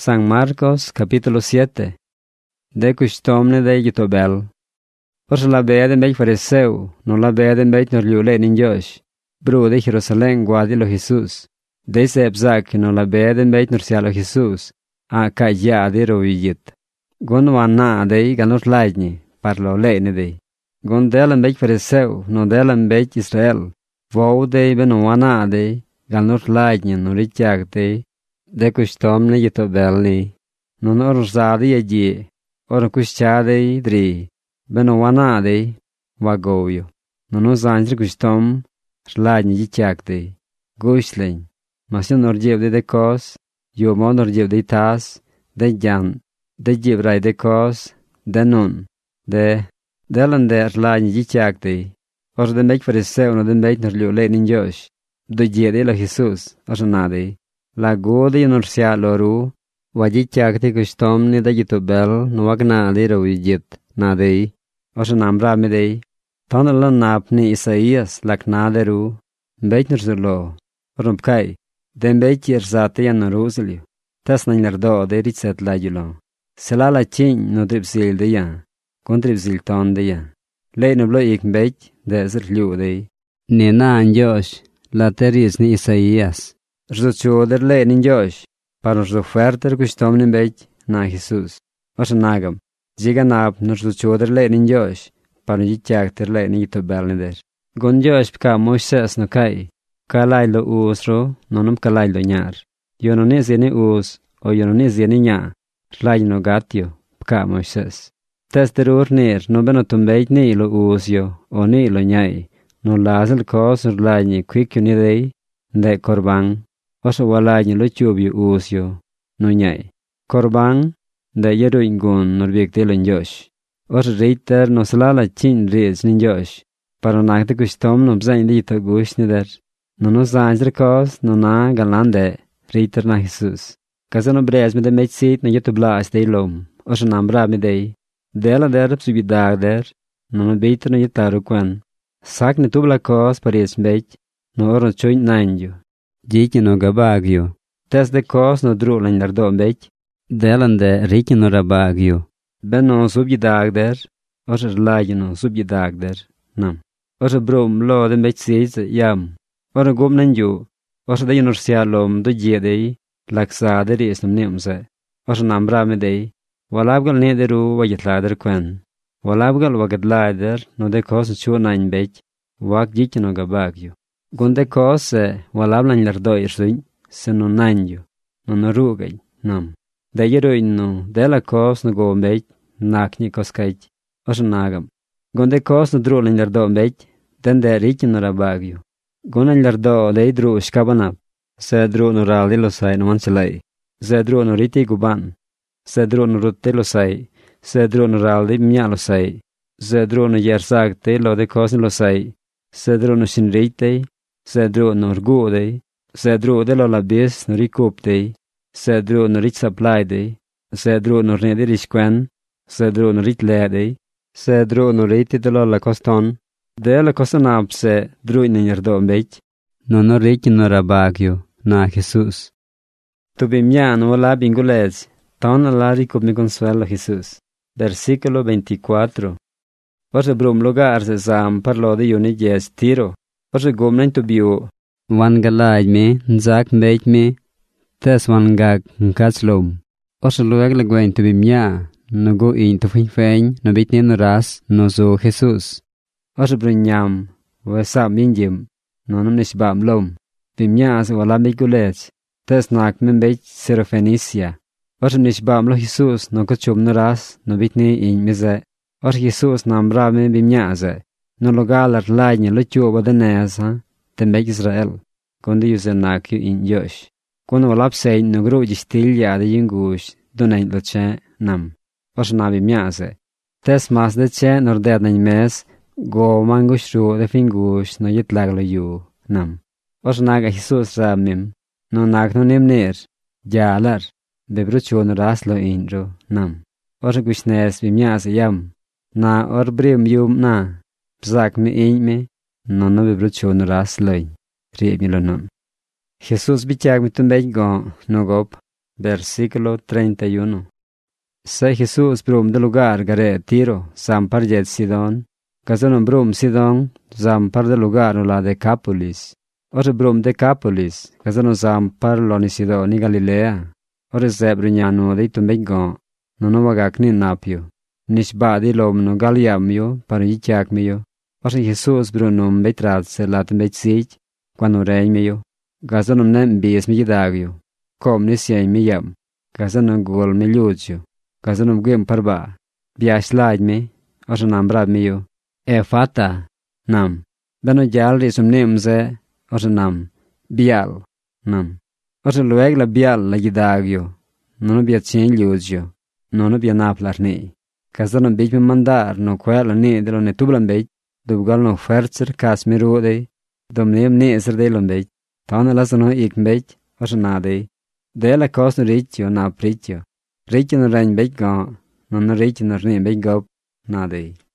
San Marcos capítulo 7. De customne de Jitobel. Os la beden bej fariseu, no la beden bej nor liulen in Josh. Bro de Jerusalem guadi lo Jesus. De sebzak no la beden bej nor sia lo Jesus. A kaya de rovijit. Gon wana de ganos laidni, parlo lene de. Gon delen bej fariseu, no delen bej Israel. Vou de ben wana de ganos laidni no richak de. De customne Jitobelni. Non orzadi e ora cusciade dri. Beno wanade wagoyo. Non osanjre custom slagni jicakde. Guslen. Masion orjevde de kos. Yo mon orjevde tas. De jan. De jebrai de kos. De non. De delande slagni jicakde. Or de mek fariseu no de mek nor liulen in Josh. Do jede lo Jesus. Osanade. La gode inorsia loru. Wajicakte customne da Jitobel no wagnade rovijit. Nadei. Osa namra medei. Tonala napni Isaias laknaderu. Beitner zurlo. Rumpkai. Den beitjer zate yan rozelio. Tas nan lardo de ritset lajulo. Selala chin no dripzil de ya. Kontripzil ton de ya. Lei no blo ik beit de zirliu de. Nena an Josh. La teris ni Isaias. Rzuchoder le nin Josh. Para rzoferter customne beit na Jesus. Osa nagam. Ziga nab nor zuchoder le nin Josh. Para jicakter le nin Jitobel der. Gon Josh pka Moses no kai. Kalai lo usro, nonum kalai lo nyar. Yonones yeni us, o yonones yeni nya. Slai no gatio, pka Moses. Testerur nir, no benotum beit ni lo usyo, o ni lo nyai. No lazel kos urlai ni kwikyo ni dei, de korbang. Oso walai ni lo chubyo usyo, no nyai. Korbang, de yeru ingun norbiek de lo Josh. Oso reiter no slala chin riz nin Josh. Para nakte custom no bzain di to gush ni der. No nos anjre kos no na galande reiter na Jesus. Kazano brez me de metsit na Jitoblas de lom. Oso nambra me de. Dela der psubidag der. No no beiter no jitaru kwan. Sak ne tubla kos paris beit. No oro choin nanjo. Jiki no gabagyo. Tes de kos no dru lan lardo beit. Delande riki no rabagyo. Ben no subjidag der. Oso rlagi no subjidag der. Nam. Oso brom lo de metsit yam. Ora gom nanju, osa da yunorsialom do jedei, laksade resnum neumse. Osa nambra medei, walabgal nederu wajitlader quen. Walabgal wagadlader no de kos chu nain bech, wak jikino gabagyo. Gunde kos walablan lardo irsuin, se no nanju, no narugay, nam. Da yeruin no, de la kos no go bech, nakni koskait. Osa nagam. Gunde kos no drulan lardo bech, den de rikino rabagyo. Gonan lardo de idru shkabanap. Sedru no rali lo sai no manchalai. Sedru no riti guban. Sedru no rutte lo sai. Sedru no rali mya lo sai. Sedru no yersag te lo de kosin lo sai. Sedru no shinrite. Sedru no rgude. Sedru de lo labis no rikupte. Sedru no rit supply de. Sedru no rnedi rishkwen. Sedru no rit lede. Sedru no riti de lo la koston. De la cosa napse drui nerdo bech. No no reki no rabagyo na Jesus. Tu bimiano la bingulez. Ton la ricob mi consuelo Jesus. Versículo 24. Ose brum lugar se sam parlo de yuni jes tiro. Ose gomnen tu bio. Wan galaj me nzak bech me. Tes wan gag nkatslom. Ose lueg le gwen tu bimia. No go in tu fin no bitne no ras no zo Jesus. Osa brinyam, wesa minjim, nonum nishbam lom. Bimyas wala migulet, tes nak membech serofenicia. Osa nishbam lo Jesus no kachum naras, no bitni in mize. Osa Jesus nambra me bimyaze. No logalar lagne lo chuba de neza, tembech Israel. Kondi yuze nak yu in Josh. Kono walap sein no gru jistilya de yungush, dunain lo che nam. Osa na bimyaze. Tes mas de che norded nain mes, go mangushru de fingush no yitlaglo yu nam. Os naga Jesus ramim, no nag no nimnir, jalar, bebrucho no raslo inro nam. Os gushnes bimyas yam, na or brim yum na, bzak me inme, no no bebrucho no raslo in, remilo non. Jesus bichag mitum bej go, no gop, Versículo 31. Se Jesús brum de lugar gare Tiro, zampar jet Sidon, kazanon brum Sidon, zampar de lugar no la Decapolis. Ore brum Decapolis, kazanon zampar loni Sidon ni Galilea. Ore zebrinyano de itumbego, no wagak ni napio. Nishba di lom no galiamio, para yichak mio. Ore Jesús brunum betrat se latin betsich, quando rei mio. Kazanon nem bies mi dagio. Com ni siay mi yam, kazanon gol mi lucio. Kazanon gwem parba, biash laaj mi, ore nam brab mio. Fata, nam. Beno jal risum nimze, ore nam. Bial, nam. Ore lueg la bial la gidagio. Nono bia cien lucio. Nono bia naplar ni. Kazanon bij me mandar no quella ni de lo ne tublan bij. Dubgal no ferzer kas mi rude. Dom nim ni eser de lon bij. Tana lasano ik bij, ore nade. De la cos no ritio na pritio. Ritio no rein bij ga. Non ritio no rin bij gop. Nade.